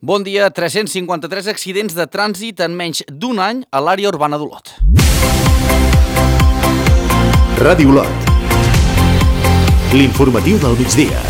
Bon dia, 353 accidents de trànsit en menys d'un any a l'àrea urbana d'Olot. Ràdio Olot. L'informatiu del migdia.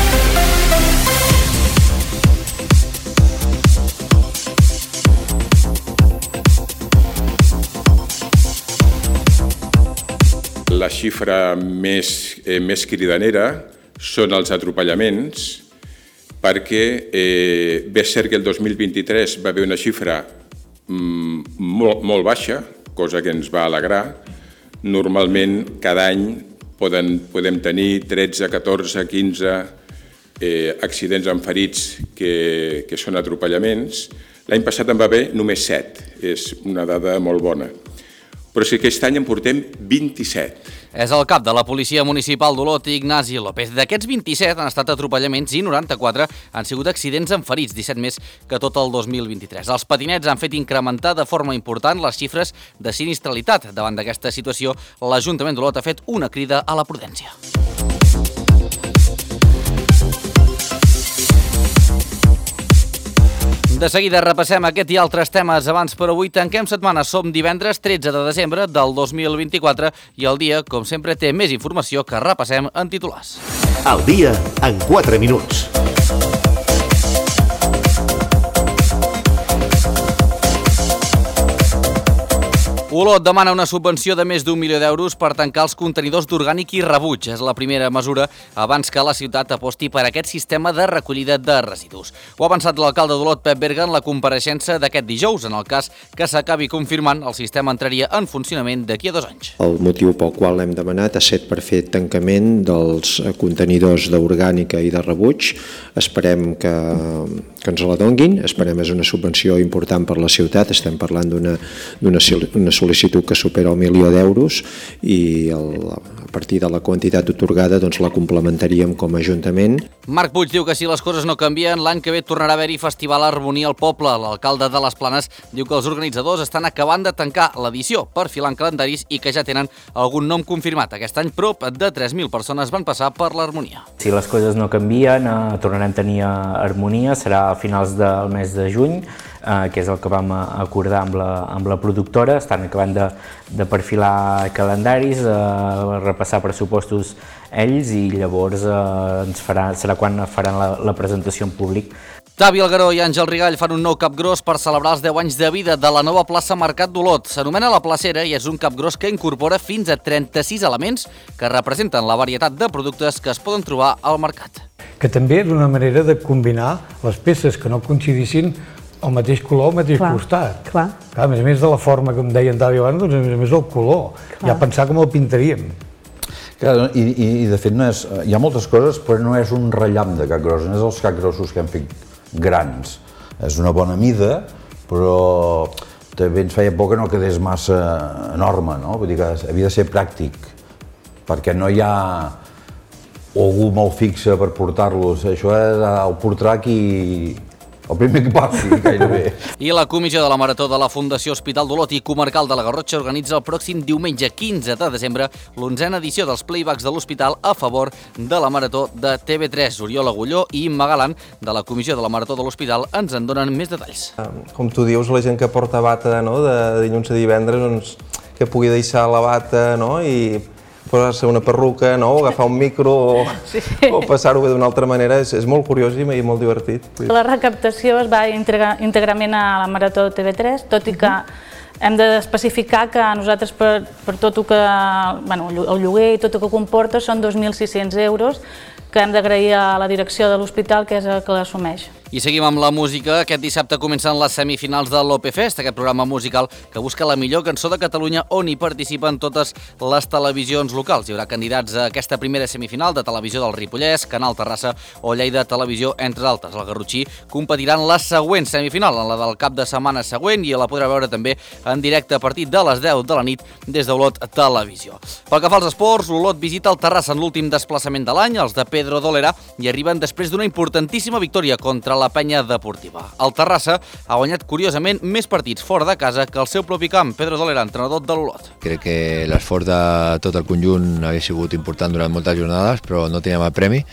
La xifra més cridanera són els atropellaments, perquè bé és cert que el 2023 va haver una xifra molt baixa, cosa que ens va alegrar. Normalment cada any podem tenir 13, 14, 15 accidents amb ferits que són atropellaments. L'any passat en va haver només 7, és una dada molt bona. Però és que aquest any en portem 27. És el cap de la Policia Municipal d'Olot, Ignasi López. D'aquests 27 han estat atropellaments i 94 han sigut accidents amb ferits, 17 més que tot el 2023. Els patinets han fet incrementar de forma important les xifres de sinistralitat. Davant d'aquesta situació, l'Ajuntament d'Olot ha fet una crida a la prudència. De seguida repassem aquest i altres temes. Abans, però avui tanquem setmana. Som divendres 13 de desembre del 2024 i el dia, com sempre, té més informació que repassem en titulars. El dia en 4 minuts. Olot demana una subvenció de més d'1 milió d'euros per tancar els contenidors d'orgànic i rebuig. És la primera mesura abans que la ciutat aposti per aquest sistema de recollida de residus. Ho ha avançat l'alcalde d'Olot, Pep Berga, en la compareixença d'aquest dijous. En el cas que s'acabi confirmant, el sistema entraria en funcionament d'aquí a 2 anys. El motiu pel qual l'hem demanat ha estat per fer tancament dels contenidors d'orgànica i de rebuig. Esperem que ens la donguin. Esperem és una subvenció important per la ciutat. Estem parlant d'una sol·licitud que supera el milió d'euros i a partir de la quantitat atorgada doncs la complementaríem com a Ajuntament. Marc Puig diu que si les coses no canvien, l'any que ve tornarà a haver-hi Festival Harmonia al Poble. L'alcalde de les Planes diu que els organitzadors estan acabant de tancar l'edició per filar en calendaris i que ja tenen algun nom confirmat. Aquest any prop de 3.000 persones van passar per l'Harmonia. Si les coses no canvien, tornarem a tenir Harmonia, serà a finals del mes de juny, que és el que vam acordar amb la productora. Estan acabant de perfilar calendaris, repassar pressupostos ells i llavors serà quan faran la presentació en públic. Xavi Algueró i Àngel Rigall fan un nou capgròs per celebrar els 10 anys de vida de la nova plaça Mercat d'Olot. S'anomena La Placera i és un capgròs que incorpora fins a 36 elements que representen la varietat de productes que es poden trobar al mercat. Que també és una manera de combinar les peces que no coincidissin el mateix color, el mateix costat. Clar, a més de la forma, com deia en Xavi abans, doncs a més el color. Ja pensar com el pintaríem. I de fet hi ha moltes coses, però no és un rellamp de capgrossos, no és els capgrossos que hem fet grans. És una bona mida, però també ens feia por que no quedés massa enorme, no? Vull dir que havia de ser pràctic, perquè no hi ha algú molt fixe per portar-los. Això el portarà qui... el primer que passi, gairebé. I la comissió de la Marató de la Fundació Hospital d'Olot i Comarcal de la Garrotxa organitza el pròxim diumenge 15 de desembre l'11a edició dels playbacks de l'Hospital a favor de la Marató de TV3. Oriol Agulló i Imma Galant de la comissió de la Marató de l'Hospital ens en donen més detalls. Com tu dius, la gent que porta bata de dilluns a divendres, que pugui deixar la bata i posar-se una perruca, o agafar un micro o passar-ho bé d'una altra manera, és molt curiós i molt divertit. La recaptació es va íntegrament a la Marató de TV3, tot i que hem d'especificar que nosaltres per tot el lloguer i tot el que comporta són 2.600 euros que hem d'agrair a la direcció de l'hospital, que és el que l'assumeix. I seguim amb la música. Aquest dissabte comencen les semifinals de l'OP-Fest, aquest programa musical que busca la millor cançó de Catalunya on hi participen totes les televisions locals. Hi haurà candidats a aquesta primera semifinal de Televisió del Ripollès, Canal Terrassa o Lleida Televisió, entre altres. El garrotxí competirà en la següent semifinal, en la del cap de setmana següent, i la podrà veure també en directe a partir de les 10 de la nit des d'Olot Televisió. Pel que fa als esports, l'Olot visita el Terrassa en l'últim desplaçament de l'any. Els de Pedro Dolera hi arriben després d'una importantíssima victòria contra la Penya Deportiva. El Terrassa ha guanyat curiosament més partits fora de casa que el seu propi camp. Pedro Dolera, entrenador de l'Olot. Crec que l'esforç de tot el conjunt havia sigut important durant moltes jornades, però no teníem el premi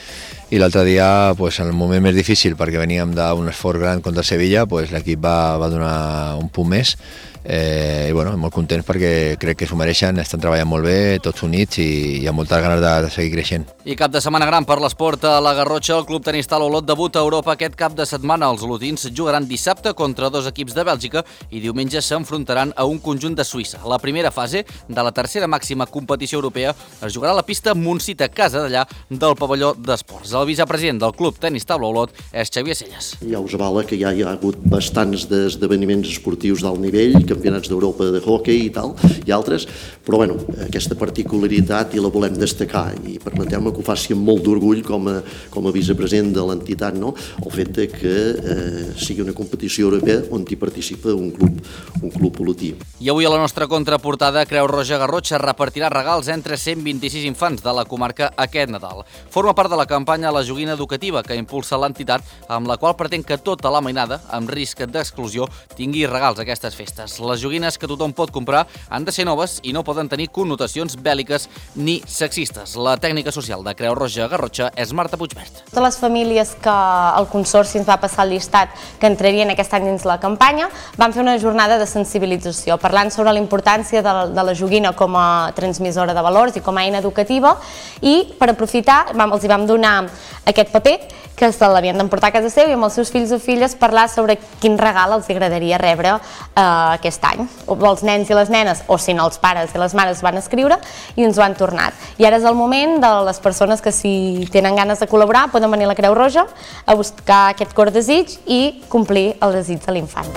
i l'altre dia, en el moment més difícil, perquè veníem d'un esforç gran contra Sevilla, l'equip va donar un punt més, i molt contents perquè crec que s'ho mereixen, estan treballant molt bé, tots units, i hi ha moltes ganes de seguir creixent. I cap de setmana gran per l'esport a la Garrotxa. El Club Tenis Taula Olot debuta a Europa aquest cap de setmana. Els olotins jugaran dissabte contra 2 equips de Bèlgica i diumenge s'enfrontaran a un conjunt de Suïssa. La primera fase de la tercera màxima competició europea es jugarà a la pista Montsita, casa d'allà del pavelló d'esports. El vicepresident del Club Tenis Taula Olot és Xavier Selles. Ja us avala que ja hi ha hagut bastants esdeveniments esportius d'alt nivell, campionats d'Europa de hoquei i tal, i altres, però aquesta particularitat i la volem destacar, i permeteu-me que ho faci amb molt d'orgull com a vicepresident de l'entitat, el fet que sigui una competició europea on hi participa un club olotí. I avui a la nostra contraportada, Creu Roja Garrotxa repartirà regals entre 126 infants de la comarca aquest Nadal. Forma part de la campanya La Joguina Educativa que impulsa l'entitat, amb la qual pretén que tota la mainada, amb risc d'exclusió, tingui regals a aquestes festes. Les joguines que tothom pot comprar han de ser noves i no poden tenir connotacions bèl·liques ni sexistes. La tècnica social de Creu Roja Garrotxa és Marta Puigvert. Totes les famílies que el Consorci ens va passar el llistat que entrarien aquest any dins la campanya van fer una jornada de sensibilització, parlant sobre la importància de la joguina com a transmissora de valors i com a eina educativa, i per aprofitar els hi vam donar aquest paper que se l'havien d'emportar a casa seva i amb els seus fills o filles parlar sobre quin regal els agradaria rebre aquest any. Els nens i les nenes, o si no els pares i les mares van escriure i ens ho han tornat. I ara és el moment de les persones que si tenen ganes de col·laborar poden venir a la Creu Roja a buscar aquest cor desig i complir el desig de l'infant.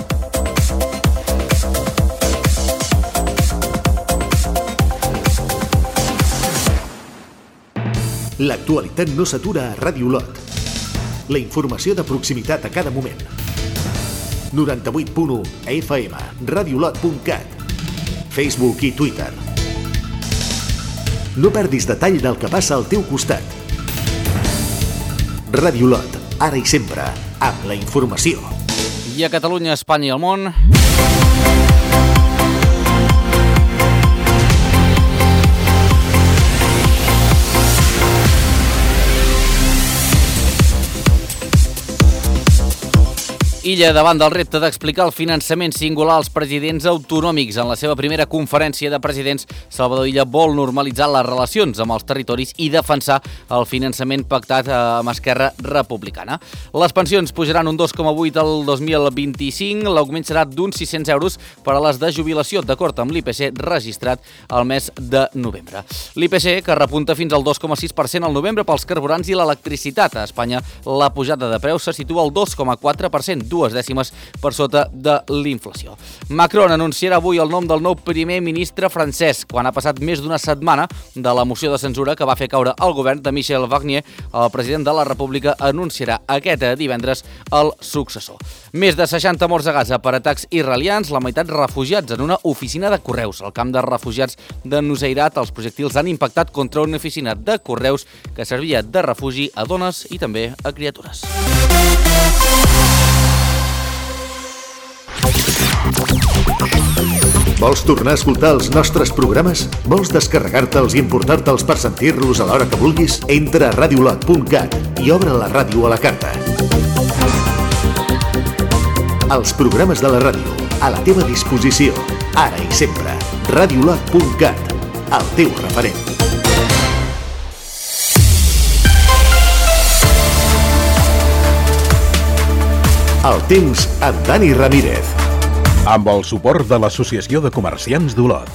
L'actualitat no s'atura a Ràdio Olot. La informació de proximitat a cada moment. 98.1 FM, radiolot.cat, Facebook i Twitter. No perdis detall del que passa al teu costat. Ràdio Olot, ara i sempre, amb la informació. I a Catalunya, Espanya i el món... Illa davant del repte d'explicar el finançament singular als presidents autonòmics. En la seva primera conferència de presidents, Salvador Illa vol normalitzar les relacions amb els territoris i defensar el finançament pactat amb Esquerra Republicana. Les pensions pujaran un 2,8 el 2025, l'augment serà d'uns 600 euros per a les de jubilació, d'acord amb l'IPC registrat al mes de novembre. L'IPC, que repunta fins al 2,6% al novembre pels carburants i l'electricitat. A Espanya, la pujada de preus se situa al 2,4%, 2 dècimes per sota de l'inflació. Macron anunciarà avui el nom del nou primer ministre francès, quan ha passat més d'una setmana de la moció de censura que va fer caure el govern de Michel Barnier. El president de la República anunciarà aquest divendres el successor. Més de 60 morts a Gaza per atacs israelians, la meitat refugiats en una oficina de correus. Al camp de refugiats de Nuseirat, els projectils han impactat contra una oficina de correus que servia de refugi a dones i també a criatures. Vols tornar a escoltar els nostres programes? Vols descarregar-te'ls i emportar-te'ls per sentir-los a l'hora que vulguis? Entra a radiolot.cat i obre la ràdio a la carta. Els programes de la ràdio, a la teva disposició, ara i sempre. Radiolot.cat, el teu referent. El temps amb Dani Ramírez. Amb el suport de l'Associació de Comerciants d'Olot.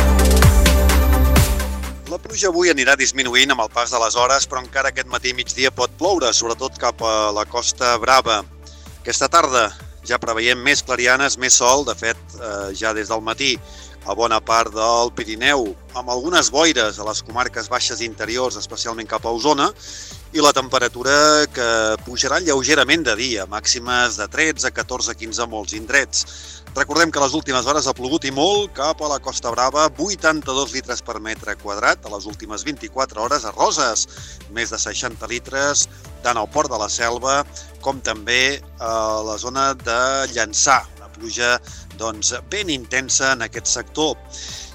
La pluja avui anirà disminuint amb el pas de les hores, però encara aquest matí i migdia pot ploure, sobretot cap a la Costa Brava. Aquesta tarda ja preveiem més clarianes, més sol, de fet, ja des del matí a bona part del Pirineu, amb algunes boires a les comarques baixes interiors, especialment cap a Osona, i la temperatura que pujarà lleugerament de dia, màximes de 13, 14, 15 a molts indrets. Recordem que a les últimes hores ha plogut i molt cap a la Costa Brava, 82 litres per metre quadrat a les últimes 24 hores, a Roses, més de 60 litres, tant al Port de la Selva com també a la zona de Llançà, una pluja ben intensa en aquest sector.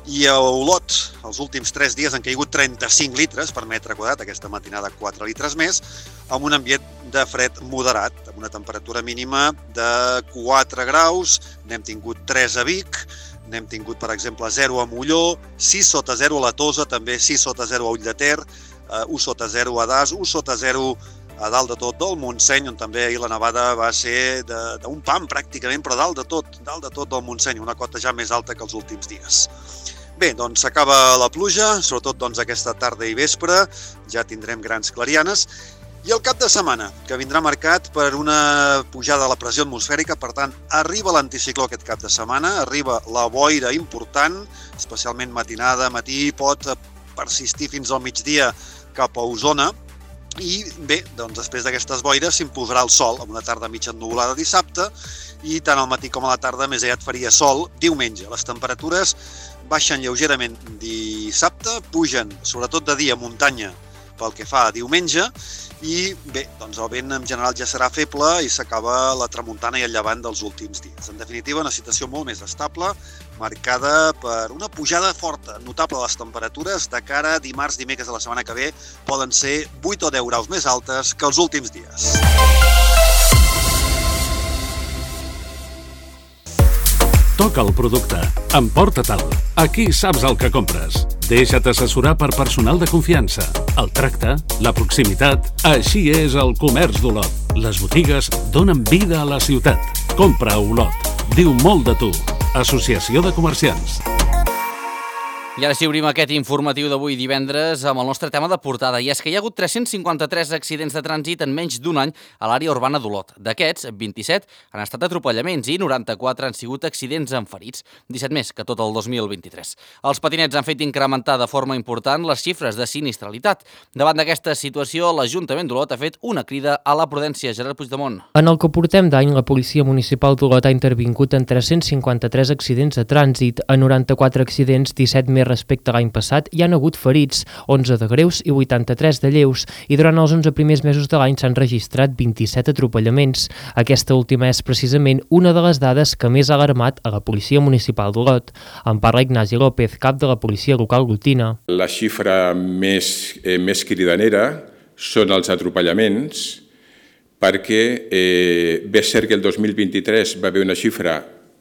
I a Olot, els últims 3 dies han caigut 35 litres per metre quadrat, aquesta matinada 4 litres més, amb un ambient de fred moderat, amb una temperatura mínima de 4 graus, n'hem tingut 3 a Vic, n'hem tingut, per exemple, 0 a Molló, 6 sota 0 a la Tosa, també 6 sota 0 a Ull de Ter, 1 sota 0 a Das, 1 sota 0 a dalt de tot del Montseny, on també ahir la nevada va ser d'un pam pràcticament, però dalt de tot del Montseny, una cota ja més alta que els últims dies. Bé, doncs s'acaba la pluja, sobretot doncs, aquesta tarda i vespre, ja tindrem grans clarianes, i el cap de setmana, que vindrà marcat per una pujada de la pressió atmosfèrica, per tant, arriba l'anticicló aquest cap de setmana, arriba la boira important, especialment matinada, matí, pot persistir fins al migdia cap a Osona, i bé, doncs després d'aquestes boires s'imposarà el sol, amb una tarda mitja ennuvolada dissabte, i tant al matí com a la tarda més aviat faria sol diumenge. Les temperatures baixen lleugerament dissabte, pugen sobretot de dia a muntanya pel que fa a diumenge, i bé, doncs el vent en general ja serà feble i s'acaba la tramuntana i el llevant dels últims dies. En definitiva, una situació molt més estable, marcada per una pujada forta, notable de les temperatures de cara a dimarts, dimecres de la setmana que ve, poden ser 8 o 10 graus més altes que els últims dies. Toca el producte. Emporta-te'l. Aquí saps el que compres. Deixa't assessorar per personal de confiança. El tracte, la proximitat, així és el comerç d'Olot. Les botigues donen vida a la ciutat. Compra a Olot. Diu molt de tu. Associació de Comerciants. I ara sí, obrim aquest informatiu d'avui divendres amb el nostre tema de portada. I és que hi ha hagut 353 accidents de trànsit en menys d'un any a l'àrea urbana d'Olot. D'aquests, 27 han estat atropellaments i 94 han sigut accidents amb ferits, 17 més que tot el 2023. Els patinets han fet incrementar de forma important les xifres de sinistralitat. Davant d'aquesta situació, l'Ajuntament d'Olot ha fet una crida a la prudència. Gerard Puigdemont. En el que portem d'any, la Policia Municipal d'Olot ha intervingut en 353 accidents de trànsit, a 94 accidents, 17 més respecte a l'any passat, hi han hagut ferits, 11 de greus i 83 de lleus, i durant els 11 primers mesos de l'any s'han registrat 27 atropellaments. Aquesta última és precisament una de les dades que més ha alarmat a la Policia Municipal d'Olot. En parla Ignasi López, cap de la Policia Local Lotina. La xifra més cridanera són els atropellaments, perquè bé és cert que el 2023 va haver una xifra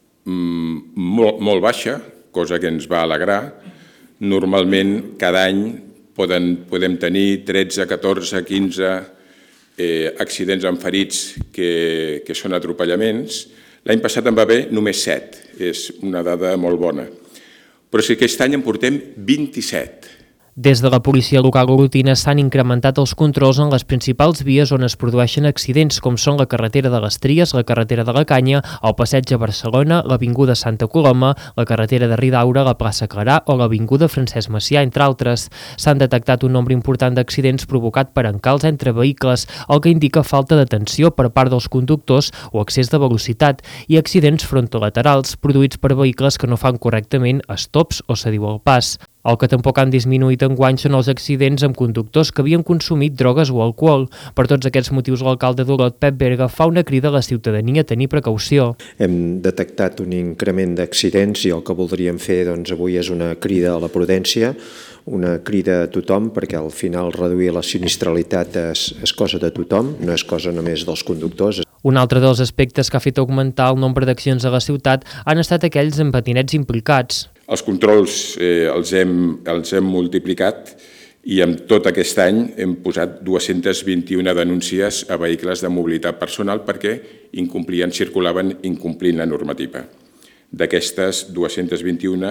molt baixa, cosa que ens va alegrar. Normalment, cada any podem tenir 13, 14, 15 accidents amb ferits que són atropellaments. L'any passat en va haver només 7, és una dada molt bona. Però si aquest any en portem 27. Des de la Policia Local Olotina s'han incrementat els controls en les principals vies on es produeixen accidents, com són la carretera de les Tries, la carretera de la Canya, el passeig a Barcelona, l'avinguda Santa Coloma, la carretera de Ridaura, la plaça Clarà o l'avinguda Francesc Macià, entre altres. S'han detectat un nombre important d'accidents provocat per encalç entre vehicles, el que indica falta d'atenció per part dels conductors o excés de velocitat, i accidents frontolaterals produïts per vehicles que no fan correctament stops o cediu al pas. El que tampoc han disminuït enguany són els accidents amb conductors que havien consumit drogues o alcohol. Per tots aquests motius, l'alcalde d'Olot, Pep Berga, fa una crida a la ciutadania a tenir precaució. Hem detectat un increment d'accidents i el que voldríem fer avui és una crida a la prudència, una crida a tothom, perquè al final reduir la sinistralitat és cosa de tothom, no és cosa només dels conductors. Un altre dels aspectes que ha fet augmentar el nombre d'accions a la ciutat han estat aquells amb patinets implicats. Els controls els hem multiplicat i en tot aquest any hem posat 221 denúncies a vehicles de mobilitat personal perquè circulaven incomplint la normativa. D'aquestes 221,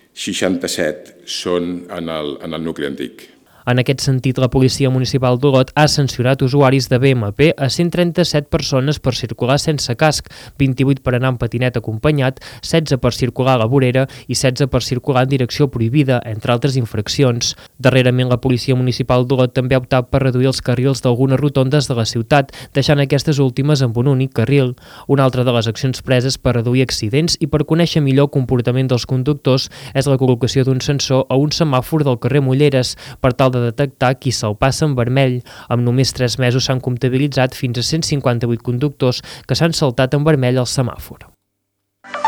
67 són en el nucli antic. En aquest sentit, la Policia Municipal d'Olot ha sancionat usuaris de BMP a 137 persones per circular sense casc, 28 per anar en patinet acompanyat, 16 per circular a la vorera i 16 per circular en direcció prohibida, entre altres infraccions. Darrerament, la Policia Municipal d'Olot també ha optat per reduir els carrils d'algunes rotondes de la ciutat, deixant aquestes últimes amb un únic carril. Una altra de les accions preses per reduir accidents i per conèixer millor el comportament dels conductors és la col·locació d'un sensor a un semàfor del carrer Molleres, per tal de detectar qui se'l passa en vermell. Amb només 3 mesos s'han comptabilitzat fins a 158 conductors que s'han saltat en vermell al semàfor.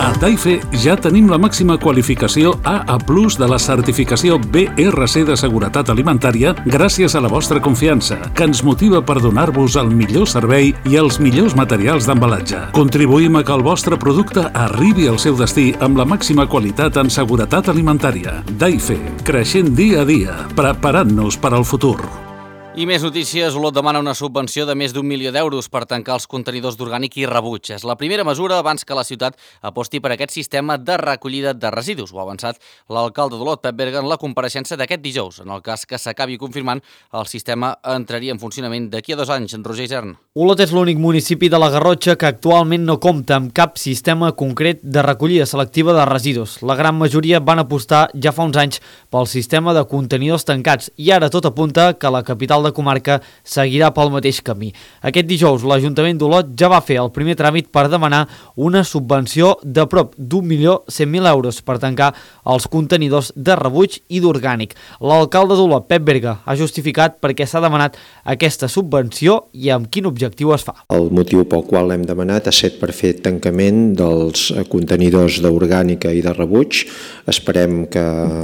A Daife ja tenim la màxima qualificació AA+ de la certificació BRC de seguretat alimentària gràcies a la vostra confiança, que ens motiva per donar-vos el millor servei i els millors materials d'embalatge. Contribuïm a que el vostre producte arribi al seu destí amb la màxima qualitat en seguretat alimentària. Daife, creixent dia a dia, preparant-nos per al futur. I més notícies, Olot demana una subvenció de més d'1 milió d'euros per tancar els contenidors d'orgànic i rebuig. És la primera mesura abans que la ciutat aposti per aquest sistema de recollida de residus. Ho ha avançat l'alcalde d'Olot, Pep Berga, en la compareixença d'aquest dijous. En el cas que s'acabi confirmant, el sistema entraria en funcionament d'aquí a 2 anys. En Roger Isern. Olot és l'únic municipi de la Garrotxa que actualment no compta amb cap sistema concret de recollida selectiva de residus. La gran majoria van apostar ja fa uns anys pel sistema de contenidors tancats i ara tot apunta que la capital de comarca seguirà pel mateix camí. Aquest dijous l'Ajuntament d'Olot ja va fer el primer tràmit per demanar una subvenció de prop d'1.100.000 euros per tancar els contenidors de rebuig i d'orgànic. L'alcalde d'Olot, Pep Berga, ha justificat per què s'ha demanat aquesta subvenció i amb quin objectiu es fa. El motiu pel qual l'hem demanat ha estat per fer tancament dels contenidors d'orgànica i de rebuig. Esperem que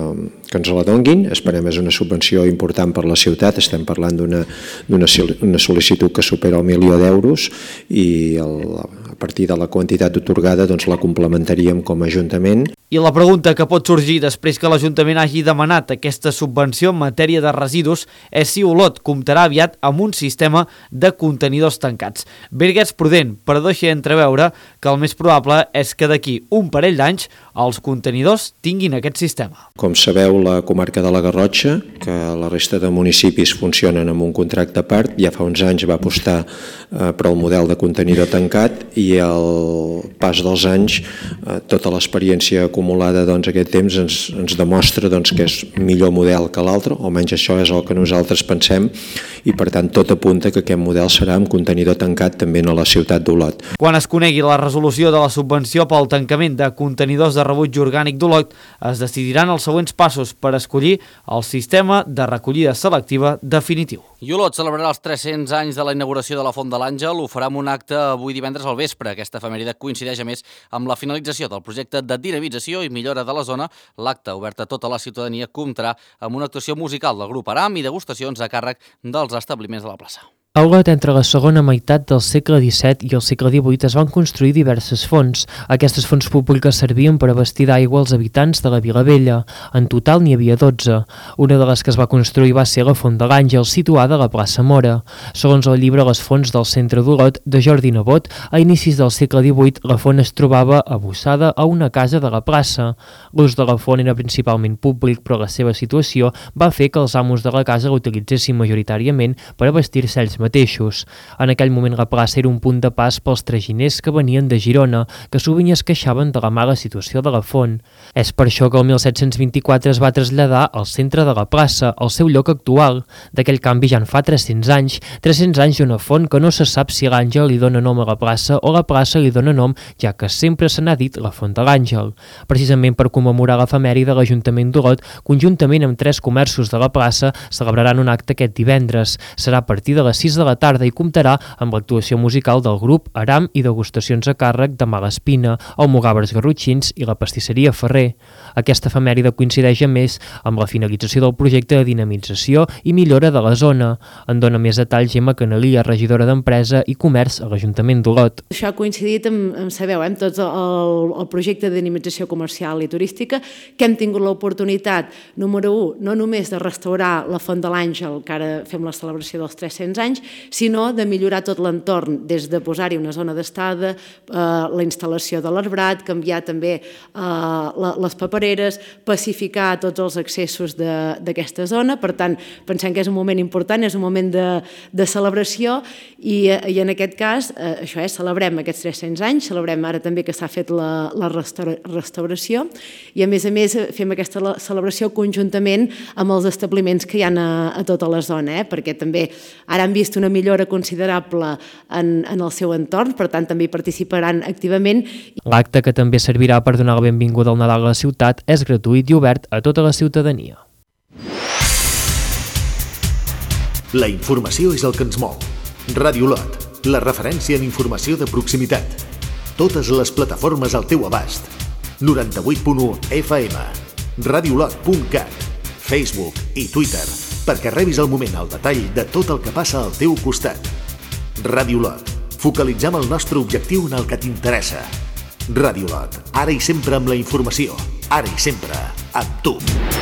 ens la donguin, esperem és una subvenció important per la ciutat, estem parlant d'una sol·licitud que supera el 1 milió d'euros i a partir de la quantitat atorgada doncs la complementaríem com a Ajuntament. I la pregunta que pot sorgir després que l'Ajuntament hagi demanat aquesta subvenció en matèria de residus és si Olot comptarà aviat amb un sistema de contenidors tancats. Berga és prudent, però deixa entreveure que el més probable és que d'aquí un parell d'anys els contenidors tinguin aquest sistema. Com sabeu, la comarca de la Garrotxa, que la resta de municipis funcionen amb un contracte a part, ja fa uns anys va apostar per al model de contenidor tancat i al pas dels anys tota l'experiència acumulada aquest temps ens demostra que és millor model que l'altre, o almenys això és el que nosaltres pensem, i per tant tot apunta que aquest model serà amb contenidor tancat també a la ciutat d'Olot. Quan es conegui la resolució de la subvenció pel tancament de contenidors de rebuig orgànic d'Olot, es decidiran els següents passos per escollir el sistema de recollida selectiva definitiu. I Olot celebrarà els 300 anys de la inauguració de la Font de l'Àngel. Ho farà amb un acte avui divendres al vespre. Aquesta efemèride coincideix a més amb la finalització del projecte de dinamització i millora de la zona. L'acte, obert a tota la ciutadania, comptarà amb una actuació musical del grup Aram i degustacions a càrrec dels establiments de la plaça. A Olot, entre la segona meitat del segle XVII i el segle XVIII es van construir diverses fonts. Aquestes fonts públiques servien per abastir d'aigua als habitants de la Vila Vella. En total n'hi havia 12. Una de les que es va construir va ser la Font de l'Àngel, situada a la plaça Mora. Segons el llibre Les fonts del centre d'Olot, de Jordi Nebot, a inicis del segle XVIII la font es trobava adossada a una casa de la plaça. L'ús de la font era principalment públic, però la seva situació va fer que els amos de la casa l'utilitzessin majoritàriament per abastir-se ells mateixos. En aquell moment la plaça era un punt de pas pels traginers que venien de Girona, que sovint es queixaven de la mala situació de la font. És per això que el 1724 es va traslladar al centre de la plaça, al seu lloc actual. D'aquell canvi ja en fa 300 anys. 300 anys d'una font que no se sap si l'Àngel li dona nom a la plaça o la plaça li dona nom, ja que sempre se n'ha dit la Font de l'Àngel. Precisament per commemorar l'efemèride de l'Ajuntament d'Olot, conjuntament amb 3 comerços de la plaça, celebraran un acte aquest divendres. Serà a partir de les 6 de la tarda i comptarà amb l'actuació musical del grup Aram i degustacions a càrrec de Malaspina, Almogàvers Garrotxins i la pastisseria Ferrer. Aquesta efemèride coincideix a més amb la finalització del projecte de dinamització i millora de la zona. En dona més detalls Gemma Canalia, regidora d'Empresa i Comerç a l'Ajuntament d'Olot. Això ha coincidit amb sabeu, amb tot el projecte de dinamització comercial i turística, que hem tingut l'oportunitat, número 1, no només de restaurar la Font de l'Àngel, que ara fem la celebració dels 300 anys, sinó de millorar tot l'entorn, des de posar-hi una zona d'estada, la instal·lació de l'arbrat, canviar també les papereres, pacificar tots els accessos d'aquesta zona. Per tant, pensem que és un moment important, és un moment de celebració i en aquest cas, això és, celebrem aquests 300 anys, celebrem ara també que s'ha fet la restauració i a més fem aquesta celebració conjuntament amb els establiments que hi ha a tota la zona, perquè també ara han vist una millora considerable en el seu entorn, per tant també hi participaran activament. L'acte, que també servirà per donar la benvinguda al Nadal a la ciutat, és gratuït i obert a tota la ciutadania. La informació és el que ens mou. Ràdio Olot, la referència en informació de proximitat. Totes les plataformes al teu abast. 98.1 FM, radiolot.cat, Facebook i Twitter, perquè rebis al moment el detall de tot el que passa al teu costat. Radiolot. Focalitzem el nostre objectiu en el que t'interessa. Radiolot. Ara i sempre amb la informació. Ara i sempre amb tu.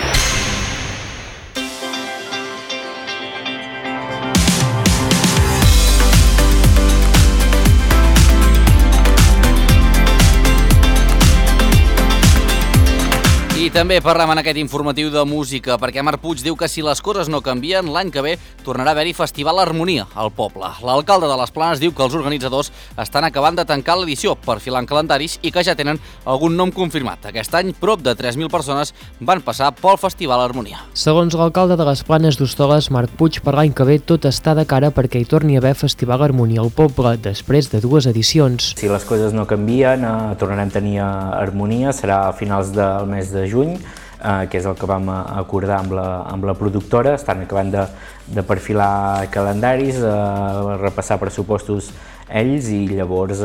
I també parlem en aquest informatiu de música, perquè Marc Puig diu que si les coses no canvien, l'any que ve tornarà a haver-hi Festival Harmonia al poble. L'alcalde de les Planes diu que els organitzadors estan acabant de tancar l'edició, perfilant calendaris i que ja tenen algun nom confirmat. Aquest any, prop de 3.000 persones van passar pel Festival Harmonia. Segons l'alcalde de les Planes d'Hostoles, Marc Puig, per l'any que ve tot està de cara perquè hi torni a haver Festival Harmonia al poble, després de 2 edicions. Si les coses no canvien, tornarem a tenir Harmonia, serà a finals del mes de juny, que és el que vam acordar amb la productora. Estan acabant de perfilar calendaris, repassar pressupostos ells i llavors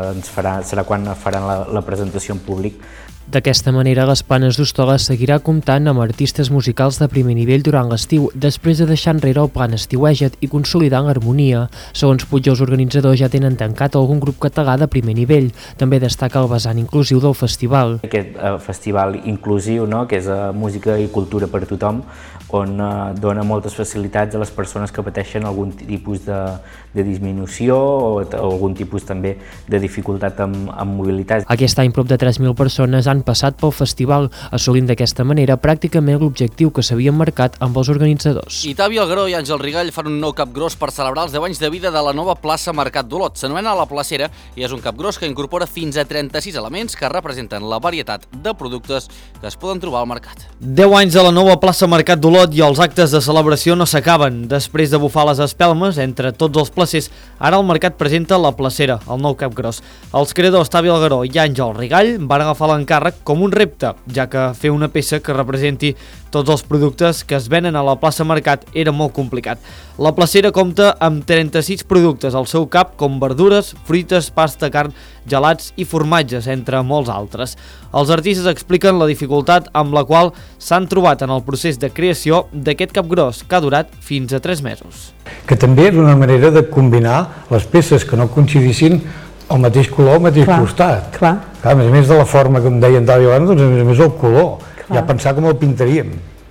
serà quan faran la presentació en públic. D'aquesta manera, les Planes d'Hostoles seguirà comptant amb artistes musicals de primer nivell durant l'estiu, després de deixar enrere el plan estiueja't i consolidant l'harmonia. Segons Puig, els organitzadors ja tenen tancat algun grup català de primer nivell. També destaca el vessant inclusiu del festival. Aquest festival inclusiu, que és música i cultura per a tothom, on dona moltes facilitats a les persones que pateixen algun tipus de disminució o algun tipus també de dificultat amb mobilitat. Aquest any prop de 3.000 persones han passat pel festival, assolint d'aquesta manera pràcticament l'objectiu que s'havien marcat amb els organitzadors. I Tavi Algueró i Àngel Rigall fan un nou capgròs per celebrar els 10 anys de vida de la nova plaça Mercat d'Olot. S'anomena La Placera i és un capgròs que incorpora fins a 36 elements que representen la varietat de productes que es poden trobar al mercat. 10 anys de la nova plaça Mercat d'Olot i els actes de celebració no s'acaben. Després de bufar les espelmes entre tots els placers, ara el mercat presenta La Placera, el nou capgròs. Els creadors Tavi Algueró i Àngel Rigall van agafar l'encàrrec com un repte, ja que fer una peça que representi tots els productes que es venen a la plaça Mercat era molt complicat. La Placera compta amb 36 productes al seu cap, com verdures, fruites, pasta, carn, gelats i formatges, entre molts altres. Els artistes expliquen la dificultat amb la qual s'han trobat en el procés de creació d'aquest capgròs, que ha durat fins a 3 mesos. Que també és una manera de combinar les peces que no coincidissin el mateix color, el mateix costat. Clar, a més de la forma, com deia en Tavi abans, doncs a més el color. Ja pensar com el pintaríem.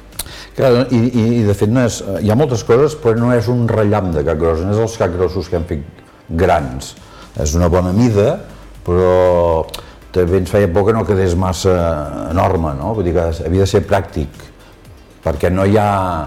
Clar, i de fet hi ha moltes coses, però no és un rellamp de capgròs, no és els capgrossos que hem fet grans. És una bona mida, però també ens feia por que no quedés massa enorme, no? Vull dir que havia de ser pràctic, perquè no hi ha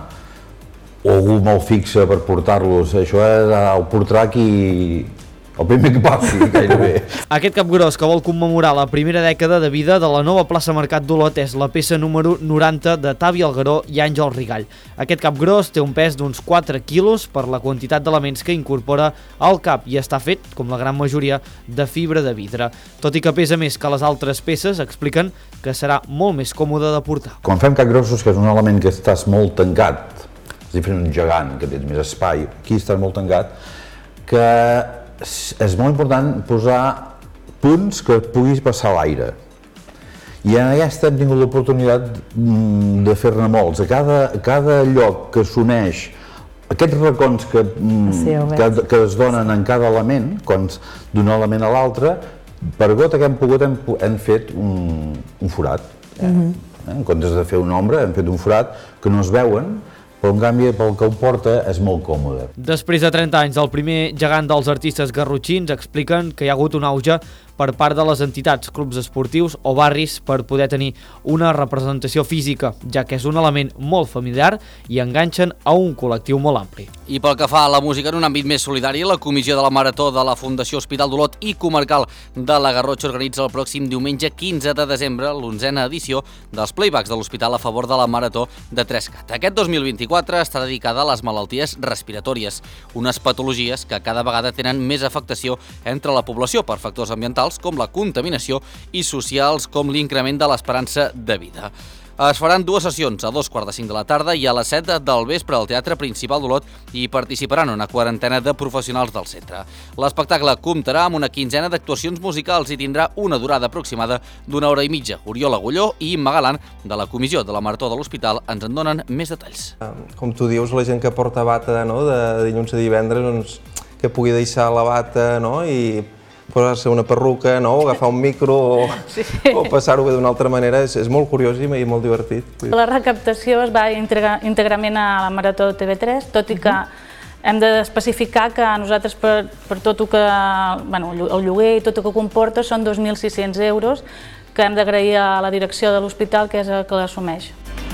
algú molt fixe per portar-los. Això el portarà qui... el primer que passi, gairebé. Aquest capgròs, que vol commemorar la primera dècada de vida de la nova plaça Mercat d'Olot, és la peça número 90 de Tavi Algueró i Àngel Rigall. Aquest capgròs té un pes d'uns 4 quilos per la quantitat d'elements que incorpora al cap i està fet, com la gran majoria, de fibra de vidre. Tot i que pesa més que les altres peces, expliquen que serà molt més còmode de portar. Quan fem capgrossos, que és un element que estàs molt tancat, és diferent d'un gegant, que tens més espai, aquí estàs molt tancat, que és molt important posar punts que puguis passar l'aire. I en aquesta hem tingut l'oportunitat de fer-ne molts. A cada lloc que s'uneix, aquests racons que es donen en cada element, d'un element a l'altre, per gota que hem pogut hem fet un forat. En comptes de fer una ombra, hem fet un forat que no es veuen, però en canvi pel que ho porta és molt còmode. Després de 30 anys del primer gegant dels artistes garrotxins, expliquen que hi ha hagut un auge per part de les entitats, clubs esportius o barris per poder tenir una representació física, ja que és un element molt familiar i enganxen a un col·lectiu molt ampli. I pel que fa a la música en un àmbit més solidari, la comissió de la Marató de la Fundació Hospital d'Olot i Comarcal de la Garrotxa organitza el pròxim diumenge 15 de desembre l'11a edició dels playbacks de l'Hospital a favor de la Marató de Trescat. Aquest 2024 està dedicada a les malalties respiratòries, unes patologies que cada vegada tenen més afectació entre la població per factors ambientals com la contaminació i socials com l'increment de l'esperança de vida. Es faran 2 sessions, a 2:45 de la tarda i a les 7 del vespre al Teatre Principal d'Olot i participaran una quarantena de professionals del centre. L'espectacle comptarà amb una quinzena d'actuacions musicals i tindrà una durada aproximada d'1 hora i mitja. Oriol Agulló i Imma Galant, de la Comissió de la Marató de l'Hospital, ens en donen més detalls. Com tu dius, la gent que porta bata de dilluns a divendres, que pugui deixar la bata i posar-se una perruca, o agafar un micro o passar-ho d'una altra manera, és molt curiós i molt divertit. La recaptació es va íntegrament a la Marató TV3, tot i que hem d'especificar que nosaltres per tot el lloguer i tot el que comporta són 2.600 euros que hem d'agrair a la direcció de l'hospital, que és el que l'assumeix.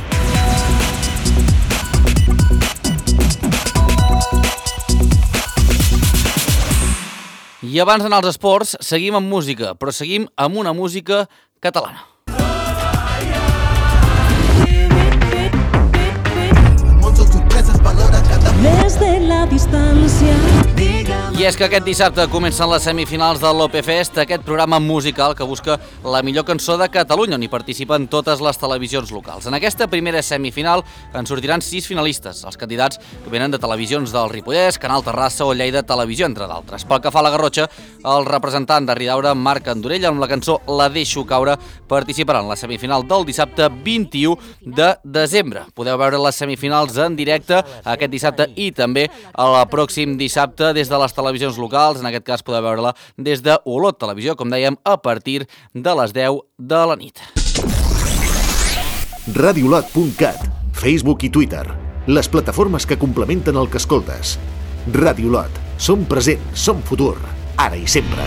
I abans d'anar als esports, seguim amb música, però seguim amb una música catalana. Des de la distància. I és que aquest dissabte comencen les semifinals de l'OPFest, aquest programa musical que busca la millor cançó de Catalunya, on hi participen totes les televisions locals. En aquesta primera semifinal en sortiran 6 finalistes, els candidats que venen de televisions del Ripollès, Canal Terrassa o Lleida Televisió, entre d'altres. Pel que fa a la Garrotxa, el representant de Ridaura, Marc Andorell, amb la cançó La deixo caure, participarà en la semifinal del dissabte 21 de desembre. Podeu veure les semifinals en directe aquest dissabte i també el pròxim dissabte des de les televisions locals. En aquest cas podeu veure-la des de Olot Televisió, com dèiem, a partir de les 10 de la nit. Radiolot.cat, Facebook i Twitter, les plataformes que complementen el que escoltes. Radiolot, som present, som futur, ara i sempre.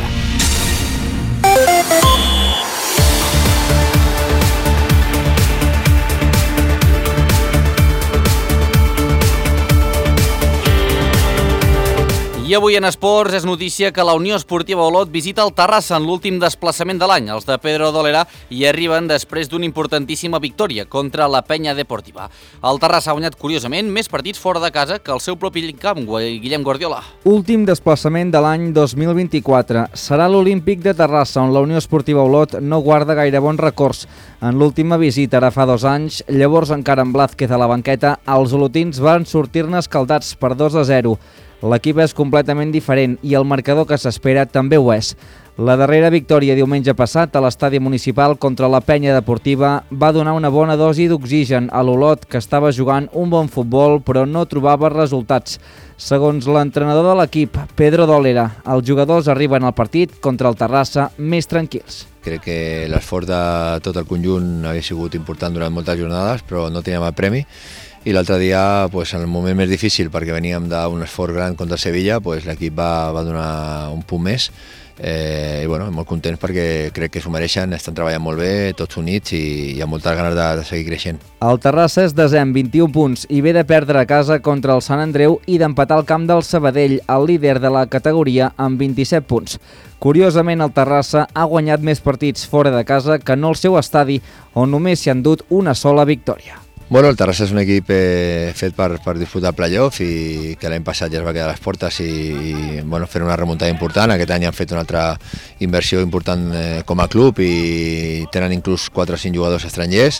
I avui en esports és notícia que la Unió Esportiva Olot visita el Terrassa en l'últim desplaçament de l'any. Els de Pedro Dolera hi arriben després d'una importantíssima victòria contra la Penya Deportiva. El Terrassa ha guanyat curiosament més partits fora de casa que el seu propi camp, Guillem Guardiola. Últim desplaçament de l'any 2024. Serà l'Olímpic de Terrassa, on la Unió Esportiva Olot no guarda gaire bons records. En l'última visita, ara fa 2 anys, llavors encara amb Blázquez a la banqueta, els olotins van sortir-ne escaldats per 2-0. L'equip és completament diferent i el marcador que s'espera també ho és. La darrera victòria diumenge passat a l'estadi municipal contra la Penya Deportiva va donar una bona dosi d'oxigen a l'Olot, que estava jugant un bon futbol però no trobava resultats. Segons l'entrenador de l'equip, Pedro Dolera, els jugadors arriben al partit contra el Terrassa més tranquils. Crec que l'esforç de tot el conjunt havia sigut important durant moltes jornades, però no teníem el premi. I l'altre dia, en el moment més difícil, perquè veníem d'un esforç gran contra Sevilla, l'equip va donar un punt més. I molt contents perquè crec que s'ho mereixen, estan treballant molt bé, tots units i hi ha moltes ganes de seguir creixent. El Terrassa és desè amb 21 punts i ve de perdre a casa contra el Sant Andreu i d'empatar al camp del Sabadell, el líder de la categoria, amb 27 punts. Curiosament, el Terrassa ha guanyat més partits fora de casa que no al seu estadi, on només s'hi han dut una sola victòria. El Terrassa és un equip fet per disputar el playoff i que l'any passat ja es va quedar a les portes i fer una remuntada important. Aquest any han fet una altra inversió important com a club i tenen inclús 4 o 5 jugadors estrangers.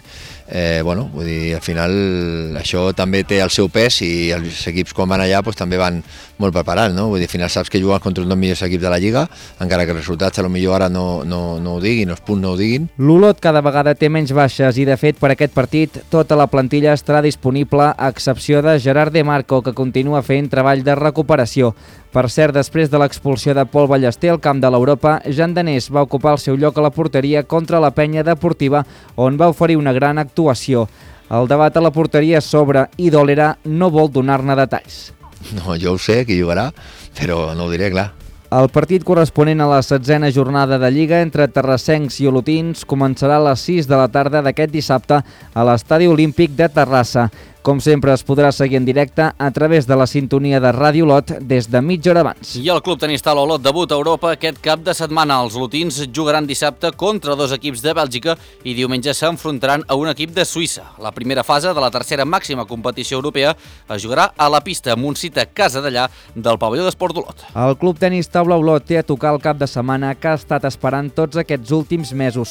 Al final això també té el seu pes i els equips quan van allà també van molt preparats. Al final saps que juguen contra els 2 millors equips de la Lliga, encara que els resultats potser ara no ho diguin, els punts no ho diguin. L'Olot cada vegada té menys baixes i de fet per aquest partit tota la plantilla estarà disponible a excepció de Gerard De Marco, que continua fent treball de recuperació. Per cert, després de l'expulsió de Pol Ballester al camp de l'Europa, Jan Danés va ocupar el seu lloc a la porteria contra la Penya Deportiva, on va oferir una gran actuació. El debat a la porteria s'obre i Dolera no vol donar-ne detalls. No, jo ho sé, qui jugarà, però no ho diré, clar. El partit corresponent a la 16a jornada de Lliga entre terrassencs i olotins començarà a les 6 de la tarda d'aquest dissabte a l'Estadi Olímpic de Terrassa. Com sempre, es podrà seguir en directe a través de la sintonia de Ràdio Olot des de mitja hora abans. I el club tenista Olot debuta a Europa aquest cap de setmana. Els olotins jugaran dissabte contra 2 equips de Bèlgica i diumenge s'enfrontaran a un equip de Suïssa. La primera fase de la tercera màxima competició europea es jugarà a la pista Montsita Casa d'Allà del pavelló d'esport d'Olot. El club tenista Blau Olot té a tocar el cap de setmana que ha estat esperant tots aquests últims mesos.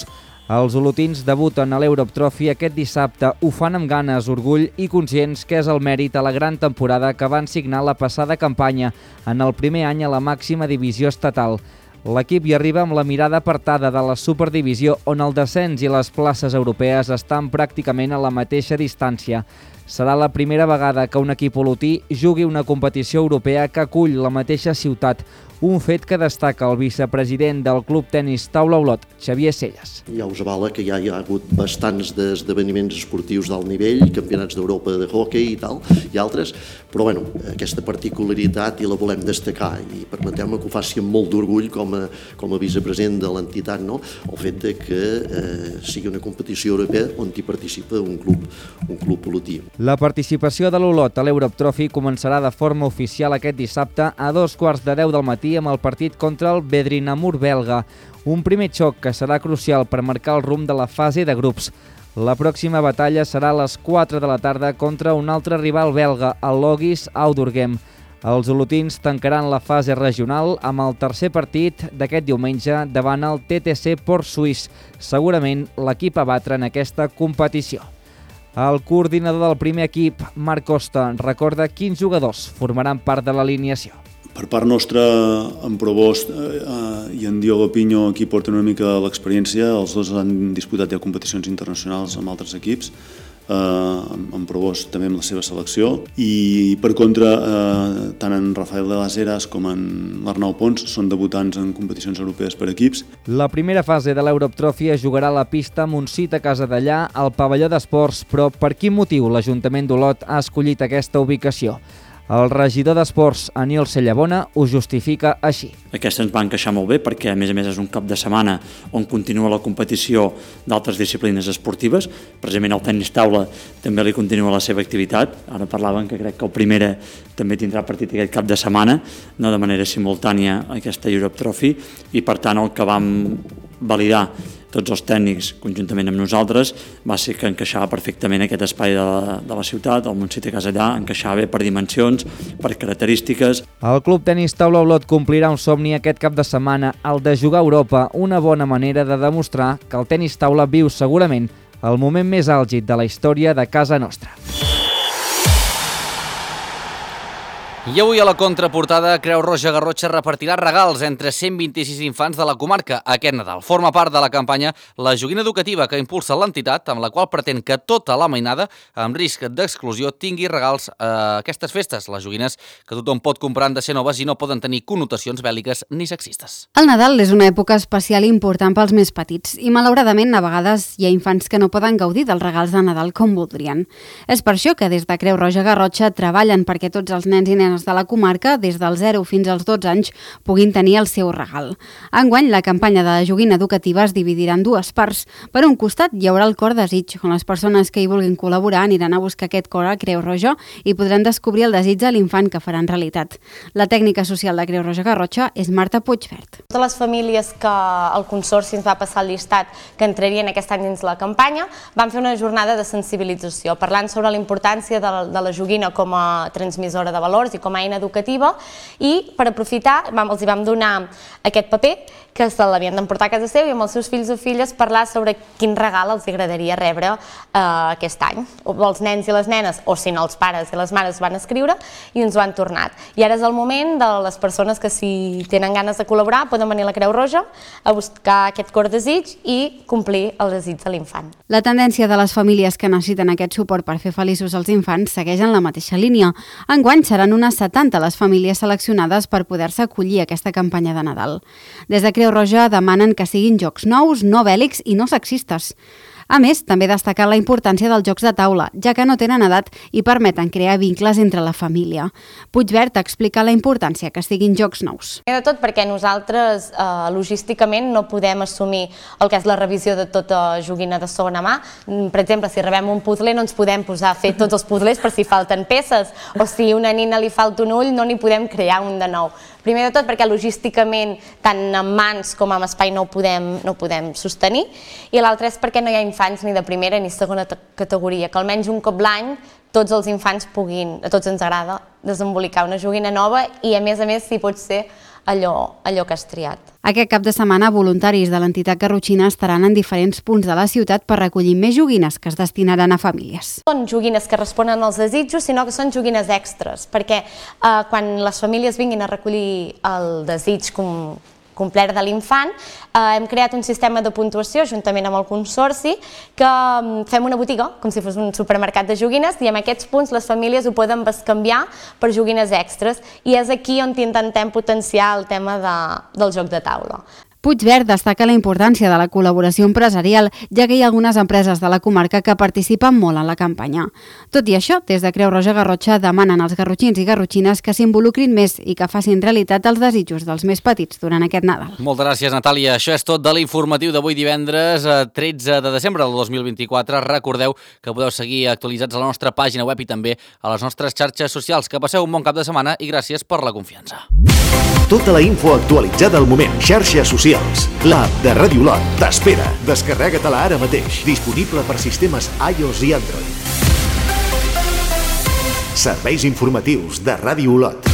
Els olotins debuten a l'Europe Trophy aquest dissabte, ho fan amb ganes, orgull i conscients que és el mèrit a la gran temporada que van signar la passada campanya en el primer any a la màxima divisió estatal. L'equip hi arriba amb la mirada apartada de la Superdivisió, on el descens i les places europees estan pràcticament a la mateixa distància. Serà la primera vegada que un equip olotí jugui una competició europea que acull la mateixa ciutat, un fet que destaca el vicepresident del Club Tenis Taula Olot, Xavier Selles. Ja us avala que ja hi ha hagut bastants esdeveniments esportius d'alt nivell, campionats d'Europa de hoquei i tal, i altres, però bueno, aquesta particularitat i la volem destacar i permeteu-me que ho faci amb molt d'orgull com a vicepresident de l'entitat, no? El fet de que sigui una competició europea on hi participa un club olotí. La participació de l'Olot a l'Europe Trophy començarà de forma oficial aquest dissabte a 2:15 del matí amb el partit contra el Bedrinamur belga, un primer xoc que serà crucial per marcar el rumb de la fase de grups. La pròxima batalla serà a les 4 de la tarda contra un altre rival belga, el Logis Audurgem. Els olotins tancaran la fase regional amb el tercer partit d'aquest diumenge davant el TTC Port Suís, segurament l'equip a batre en aquesta competició. El coordinador del primer equip, Marc Costa, recorda quins jugadors formaran part de l'alineació. Per part nostra, en Provost i en Diogo Piño, aquí porten una mica l'experiència. Els dos han disputat ja competicions internacionals amb altres equips. En Provost també amb la seva selecció. I per contra, tant en Rafael de las Heras com en l'Arnau Pons són debutants en competicions europees per equips. La primera fase de l'Europe Trophy es jugarà a la pista Montsít a casa d'allà, al pavelló d'esports, però per quin motiu l'Ajuntament d'Olot ha escollit aquesta ubicació? El regidor d'Esports, Aniol Cellabona, ho justifica així. Aquesta ens va encaixar molt bé perquè, a més és un cap de setmana on continua la competició d'altres disciplines esportives. Precisament el tenis taula també li continua la seva activitat. Ara parlaven que crec que el Primera també tindrà partit aquest cap de setmana, no de manera simultània aquesta Europe Trophy, i per tant el que vam validar tots els tècnics, conjuntament amb nosaltres, va ser que encaixava perfectament aquest espai de la ciutat, el Montsít a casa allà, encaixava bé per dimensions, per característiques. El Club Tenis Taula Olot complirà un somni aquest cap de setmana, el de jugar a Europa, una bona manera de demostrar que el tenis taula viu segurament el moment més àlgid de la història de casa nostra. I avui a la contraportada, Creu Roja Garrotxa repartirà regals entre 126 infants de la comarca aquest Nadal. Forma part de la campanya La Joguina Educativa que impulsa l'entitat, amb la qual pretén que tota la mainada amb risc d'exclusió tingui regals a aquestes festes. Les joguines que tothom pot comprar han de ser noves i no poden tenir connotacions bèl·liques ni sexistes. El Nadal és una època especial i important pels més petits i malauradament a vegades hi ha infants que no poden gaudir dels regals de Nadal com voldrien. És per això que des de Creu Roja Garrotxa treballen perquè tots els nens i nenes de la comarca, des dels 0 fins als 12 anys, puguin tenir el seu regal. Enguany, la campanya de la joguina educativa es dividirà en dues parts. Per un costat, hi haurà el cor desig, on les persones que hi vulguin col·laborar aniran a buscar aquest cor a Creu Roja i podran descobrir el desig de l'infant que faran realitat. La tècnica social de Creu Roja Garrotxa és Marta Puigvert. Totes les famílies que el Consorci ens va passar el llistat que entrarien aquest any dins la campanya van fer una jornada de sensibilització, parlant sobre la importància de la joguina com a transmissora de valors i com a eina educativa, i per aprofitar els hi vam donar aquest paper que se l'havien d'emportar a casa seva i amb els seus fills o filles parlar sobre quin regal els agradaria rebre aquest any. Els nens i les nenes, o si no els pares i les mares van escriure i ens ho han tornat. I ara és el moment de les persones que si tenen ganes de col·laborar poden venir a la Creu Roja a buscar aquest cor desig i complir el desig de l'infant. La tendència de les famílies que necessiten aquest suport per fer feliços els infants segueix en la mateixa línia. Enguany seran unes 70 les famílies seleccionades per poder-se acollir a aquesta campanya de Nadal. Des de Creu Roja demanen que siguin jocs nous, no bèl·lics i no sexistes. A més, també destacar la importància dels jocs de taula, ja que no tenen edat i permeten crear vincles entre la família. Puigvert explica la importància que siguin jocs nous. De tot perquè nosaltres logísticament no podem assumir el que és la revisió de tota joguina de segona mà. Per exemple, si rebem un puzzle no ens podem posar a fer tots els puzzles per si falten peces, o si a una nina li falta un ull no n'hi podem crear un de nou. Primer de tot perquè logísticament tant en mans com en espai no ho podem sostenir, i l'altre és perquè no hi ha infants ni de primera ni segona categoria, que almenys un cop l'any tots els infants puguin, a tots ens agrada, desembolicar una joguina nova i a més si pot ser allò que has triat. Aquest cap de setmana, voluntaris de l'entitat garrotxina estaran en diferents punts de la ciutat per recollir més joguines que es destinaran a famílies. Són joguines que responen als desitjos, sinó que són joguines extres, perquè quan les famílies vinguin a recollir el desig complet de l'infant, hem creat un sistema de puntuació juntament amb el Consorci que fem una botiga, com si fos un supermercat de joguines, i amb aquests punts les famílies ho poden bescanviar per joguines extres, i és aquí on intentem potenciar el tema del joc de taula. Puigverd destaca la importància de la col·laboració empresarial, ja que hi ha algunes empreses de la comarca que participen molt en la campanya. Tot i això, des de Creu Roja Garrotxa demanen als garrotxins i garrotxines que s'involucrin més i que facin realitat els desitjos dels més petits durant aquest Nadal. Moltes gràcies, Natàlia. Això és tot de l'informatiu d'avui divendres 13 de desembre del 2024. Recordeu que podeu seguir actualitzats a la nostra pàgina web i també a les nostres xarxes socials. Que passeu un bon cap de setmana i gràcies per la confiança. Tota la info actualitzada al moment. Xarxes socials. L'app de Ràdio Olot t'espera. Descarrega-te-la ara mateix. Disponible per sistemes iOS i Android. Serveis informatius de Ràdio Olot.